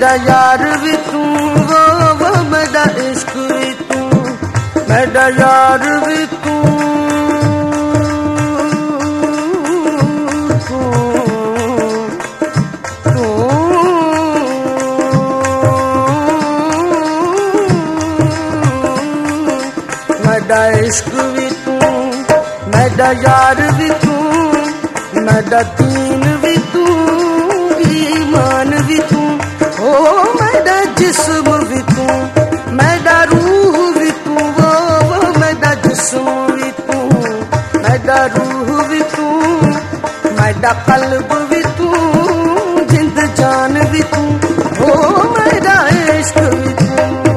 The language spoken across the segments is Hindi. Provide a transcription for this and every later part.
मेरा यार भी तू, वो मेरा इश्क भी तू, मेरा यार भी तू, मेरा इश्क भी तू, मेरा यार भी तू, मेरा दीन भी तू, ईमान भी तू, ओ मेरा जिस्म भी तू, मेरा रूह भी तू, वो मेरा जिस्म भी तू, मेरा रूह भी तू, मेरा कल्ब भी तू, जिंद जान भी तू, ओ मेरा इश्क भी तू।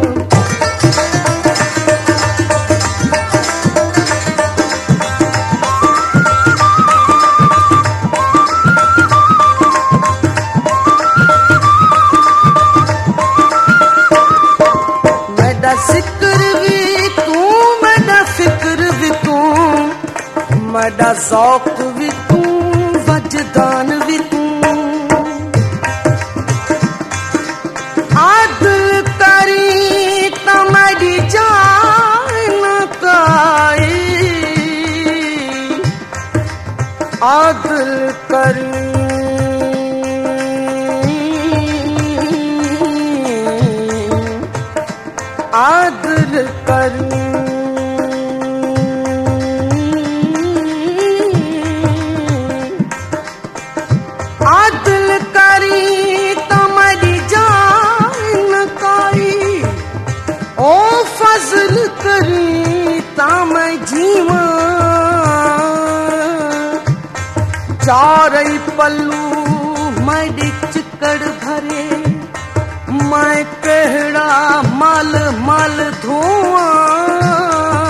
मेरा ज़ौक़ भी तू, वजदान भी तू, आदिल करी तो मेरी जान काई, आदिल करी आदिल करी चारई पल्लू मेरी चिकड़ भरे, मैं कहड़ा मल मल धुआं,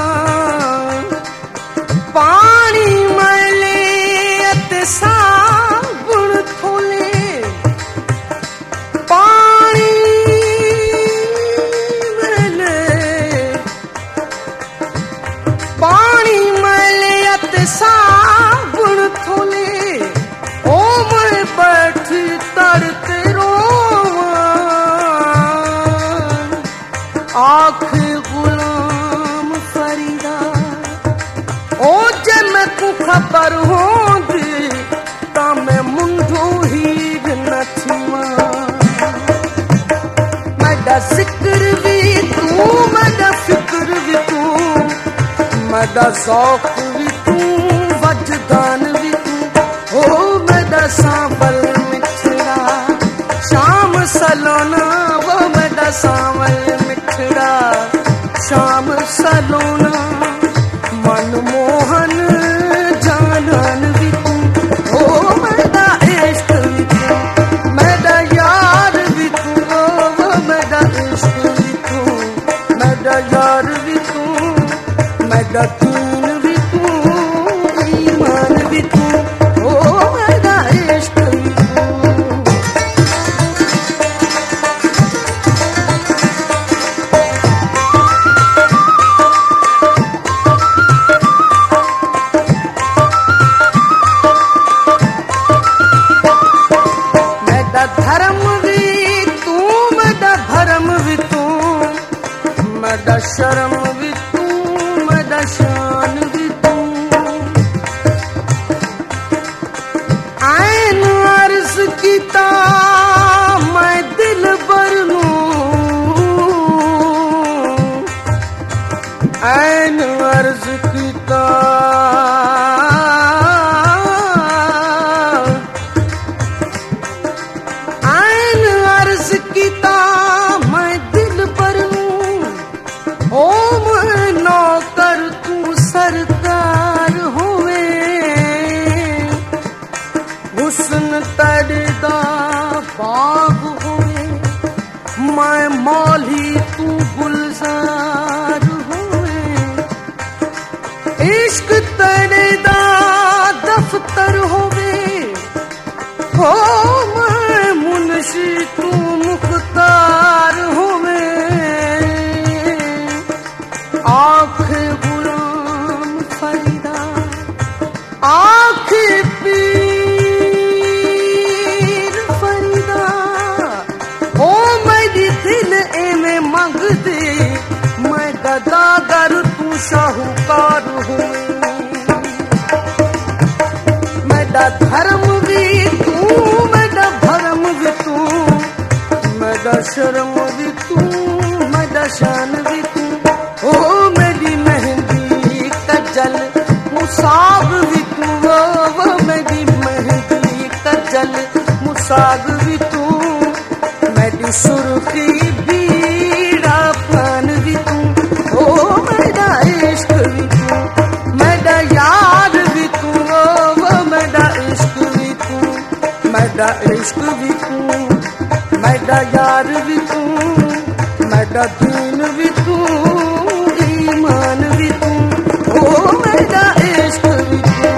पानी मैले अते साबुण थोले, पानी मैले अते साबुण थोले, तड़ते रोवां, आख गुलाम फरीदा, ओ जे मैं तू खबर होंदी ता मैं मुंडो ही न थीवां, मेरा जिक्र भी तू, मेरा फिक्र भी तू, मेरा ज़ौक़ भी तू, वजदान भी तू, ओ मेरा सांवल शाम सलोना, वो मेरा सांवल मिठड़ा शाम सलोना, मनमोहन जानन भी तू, ओ मेरा इश्क भी तू, मेरा यार भी तू, वो मेरा इश्क भी तू, मेरा यार भी तू, मेरा दीन भी तू, ईमान भी तू, ओ मेरा इश्क भी तू। धर्म भी तू, मेरा भरम भी तू, मेरा शर्म भी तू, मेरा शान भी तू, ऐन अर्ज़ कीता मैं दिल बरनू, ऐन अर्ज़ कीता मैं दिल पर हूँ, ओ मैं नौकर तू सरकार हुए, हुस्न तेरा बाग हुए, मैं मौली तू गुलजार हुए, इश्क तेरा दफ्तर हुए, हो मैं मुंशी तू मुख्तार हुए, आँख गुलाम फरीदा, आँख पीर फरीदा, ओ साहूकार हुए। मेरा धर्म भी तू, मेरा भरम भी तू, मेरा शर्म भी तू, मेरा शान भी तू। ओ मेरी मेहंदी कजल मुसाग भी तू, वो मेरी मेहंदी कजल मुसाग भी तू, मेरी सुर्खी बीड़ा पान भी तू। ओ मेरा इश्क भी तू, मेरा यार भी तू, वो मेरा इश्क भी तू, मेरा इश्क भी तू, मेरा यार भी तू, मेरा दीन भी तू, ईमान भी तू। ओ मेरा इश्क भी तू।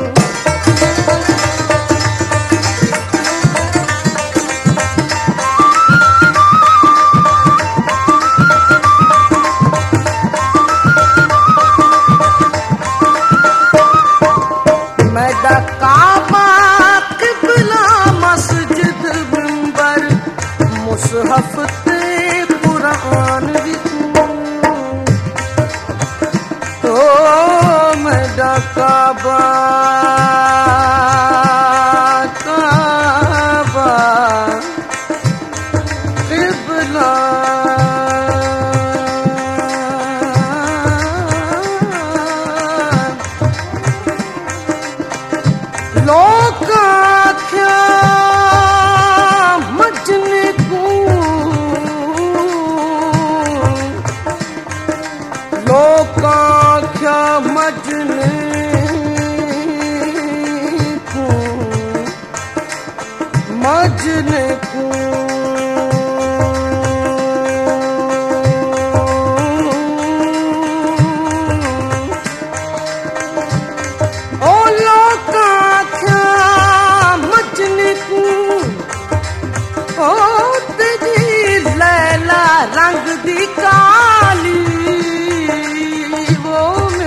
मेरा काबा किबला मस्जिद मिंबर मुसहफ ते कुरान भी तू। ओ मेरा काबा काबा किबला लोका क्या मजने को, लोका क्या मजने को, मजने को। ओ लोका लैला रंग दी काली, वो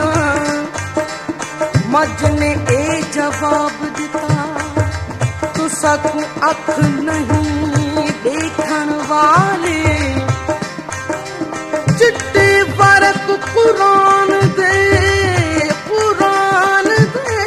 मजने ए जवाब दिता, तुसा को अख नहीं देखण वाले। चिट्टे फर्क कुरान दे, कुरान दे,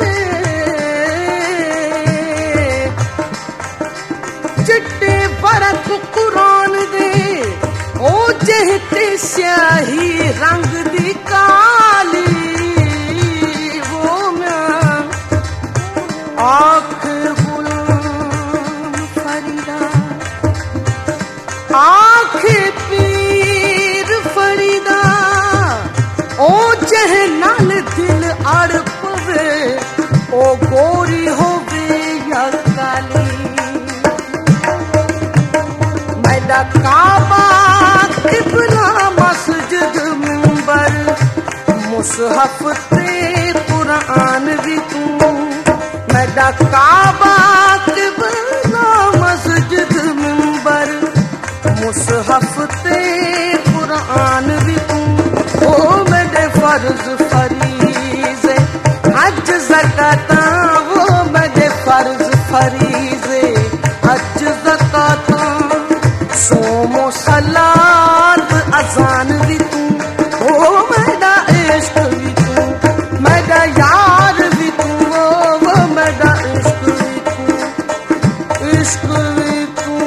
चिट्टे फर्क कुरान दे। ओ जहते स्याही रंग दी काली, वो मैं आँख गुलाम फरीदा, आँख पीर फरीदा। ओ जह नाल दिल अड़ पवे, ओ गोरी होवे या काली। मेरा काबा किबला मस्जिद मिंबर मुसहफ ते कुरान भी तू। मेरा काबा किबला मस्जिद मिंबर मुसहफ ते कुरान भी तू। ओ मेरे फर्ज फरीज़े हज ज़काता, वो मेरे फर्ज फरीज़े हज ज़काता, सोमो सलात अज़ान भी तू। ओ मेरा इश्क भी तू, मेरा यार भी तू, वो मेरा इश्क भी तू, इश्क भी तू,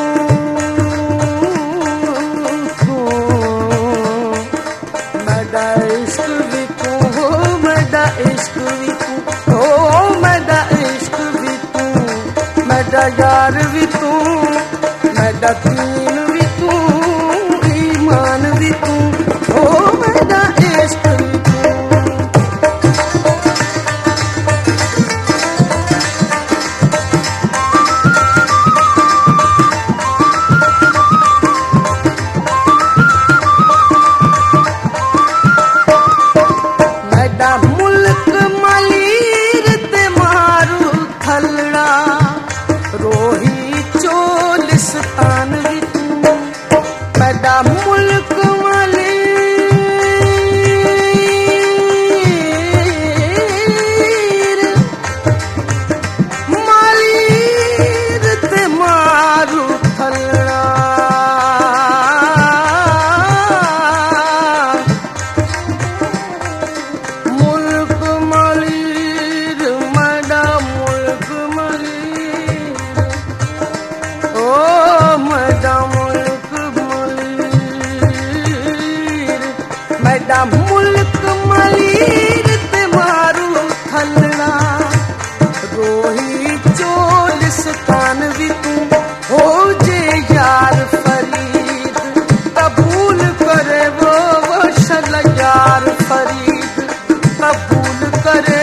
मेरा इश्क भी तू, मेरा इश्क भी तू। ओ मेरा इश्क भी तू, मेरा यार भी तू, मेरा दीन भी तू, ईमान भी तू। ओ मेरा इश्क भी तू। मेरा मुल्क मलीर ते मारू थलड़ा, रोही चोलिस्तान भी तू। मेरा मुल्क मलीर ते मारू थलड़ा। मैडा मुल्क मलीर ते मारू थलना रोही चोलिस्तान भी तू हो जे यार फरीद कबूल करे वो शल यार फरीद कबूल करे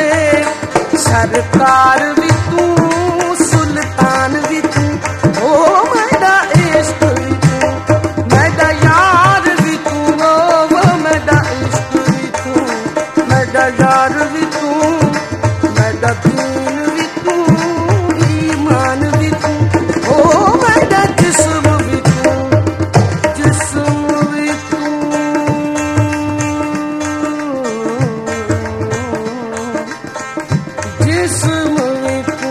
सरकार भी तू सुल्तान भी तू ओ मैडा इश्क भी तू मैडा यार भी तू ओ मैडा इश्क भी तू मैडा यार भी तू मैडा दीन भी तू ईमान भी तू ओ मैडा जिस्म भी तू जिस्म भी तू जिस्म भी तू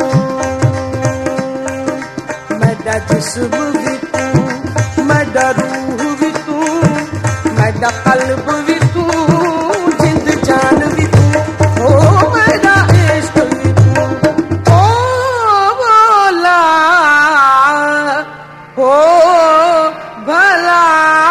मैडा जिस्म भी तू मैडा रूह भी तू मैडा कल्ब भी तू जिंद जान भी तू ओ मैडा इश्क भी तू ओ बोला ओ भला